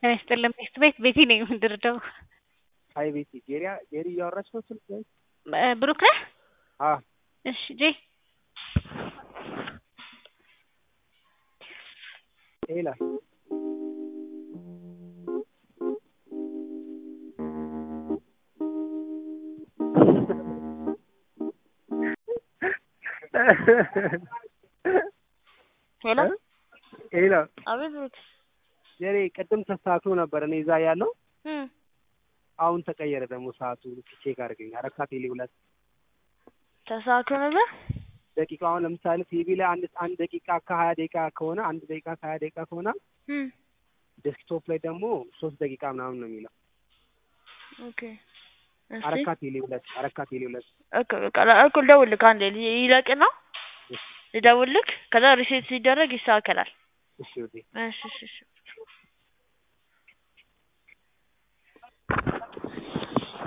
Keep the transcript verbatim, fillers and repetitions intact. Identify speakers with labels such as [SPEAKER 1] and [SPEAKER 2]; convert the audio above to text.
[SPEAKER 1] ጤና ይስጥልኝ ሚስት ቤት ቤቲ ነኝ የምንደርደው።
[SPEAKER 2] አይ ቤቲ ጄሪያ ጄሪ እያወራች ነው ስልክ ላይ?
[SPEAKER 1] ብሩክ ነህ?
[SPEAKER 2] አዎ።
[SPEAKER 1] እሺ ጄ
[SPEAKER 2] ሄላ
[SPEAKER 1] ሄሎ
[SPEAKER 2] ሄላ
[SPEAKER 1] አቤት ብሩክ።
[SPEAKER 2] ጄሪ ቅድም ተስተካክሎ ነበር እኔ እዛ ያለው
[SPEAKER 1] እም
[SPEAKER 2] አሁን ተቀየረ ደግሞ ሰዓቱ ቼክ አድርገኝ አረካ ቴሌ ሁለት
[SPEAKER 1] ተስተካክሎ ነበር።
[SPEAKER 2] ደቂቃው አሁን ለምሳሌ ቲቪ ላይ አንድ አንድ ደቂቃ ከሀያ ደቂቃ ከሆነ አንድ ደቂቃ ከሀያ ደቂቃ ከሆነ
[SPEAKER 1] እም
[SPEAKER 2] ዴስክቶፕ ላይ ደግሞ ሶስት ደቂቃ ምናምን ነው የሚለው።
[SPEAKER 1] ኦኬ እሺ
[SPEAKER 2] አረካ ቴሌ ሁለት አረካ ቴሌ ሁለት
[SPEAKER 1] ኦኬ በቃ እኮ ልደውልልህ አንዴ ይለቅና ልደውልልህ ከዛ ሪሴት ሲደረግ ይስተካከላል።
[SPEAKER 2] እሺ ወዴ
[SPEAKER 1] እሺ እሺ እሺ